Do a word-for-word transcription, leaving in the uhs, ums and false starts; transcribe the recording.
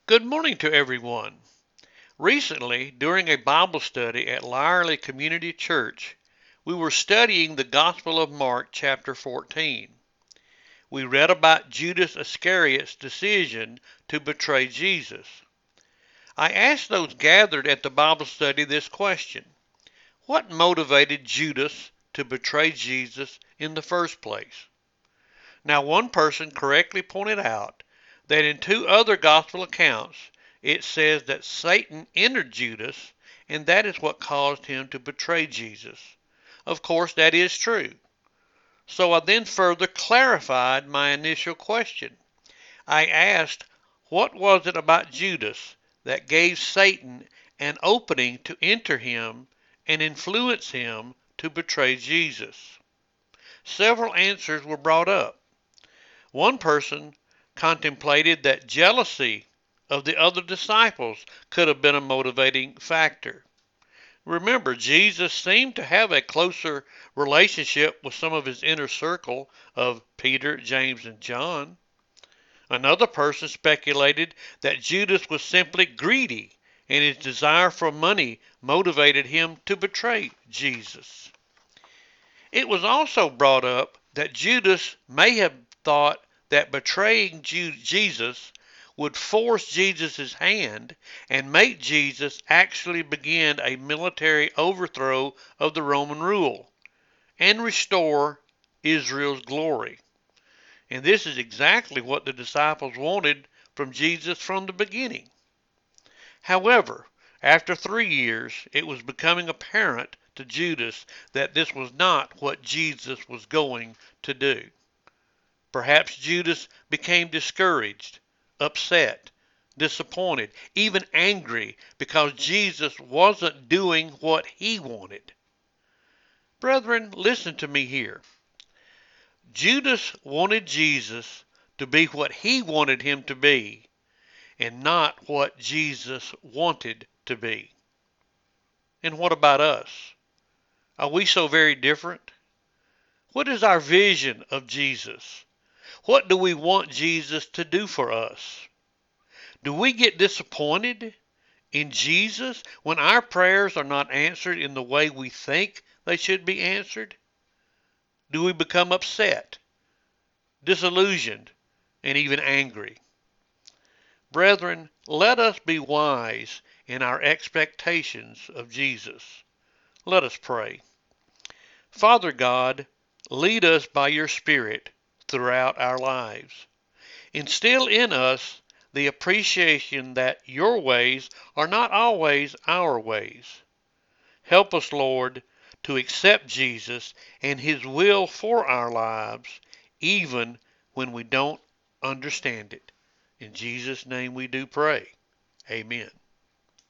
Good morning to everyone. Recently, during a Bible study at Lyerly Community Church, we were studying the Gospel of Mark chapter fourteen. We read about Judas Iscariot's decision to betray Jesus. I asked those gathered at the Bible study this question: what motivated Judas to betray Jesus in the first place? Now, one person correctly pointed out that in two other gospel accounts it says that Satan entered Judas, and that is what caused him to betray Jesus. Of course, that is true. So I then further clarified my initial question. I asked, what was it about Judas that gave Satan an opening to enter him and influence him to betray Jesus? Several answers were brought up. One person contemplated that jealousy of the other disciples could have been a motivating factor. Remember, Jesus seemed to have a closer relationship with some of his inner circle of Peter, James, and John. Another person speculated that Judas was simply greedy and his desire for money motivated him to betray Jesus. It was also brought up that Judas may have thought that betraying Jesus would force Jesus' hand and make Jesus actually begin a military overthrow of the Roman rule and restore Israel's glory. And this is exactly what the disciples wanted from Jesus from the beginning. However, after three years, it was becoming apparent to Judas that this was not what Jesus was going to do. Perhaps Judas became discouraged, upset, disappointed, even angry because Jesus wasn't doing what he wanted. Brethren, listen to me here. Judas wanted Jesus to be what he wanted him to be, and not what Jesus wanted to be. And what about us? Are we so very different? What is our vision of Jesus? What do we want Jesus to do for us? Do we get disappointed in Jesus when our prayers are not answered in the way we think they should be answered? Do we become upset, disillusioned, and even angry? Brethren, let us be wise in our expectations of Jesus. Let us pray. Father God, lead us by your Spirit throughout our lives. Instill in us the appreciation that your ways are not always our ways. Help us, Lord, to accept Jesus and his will for our lives, even when we don't understand it. In Jesus' name we do pray. Amen.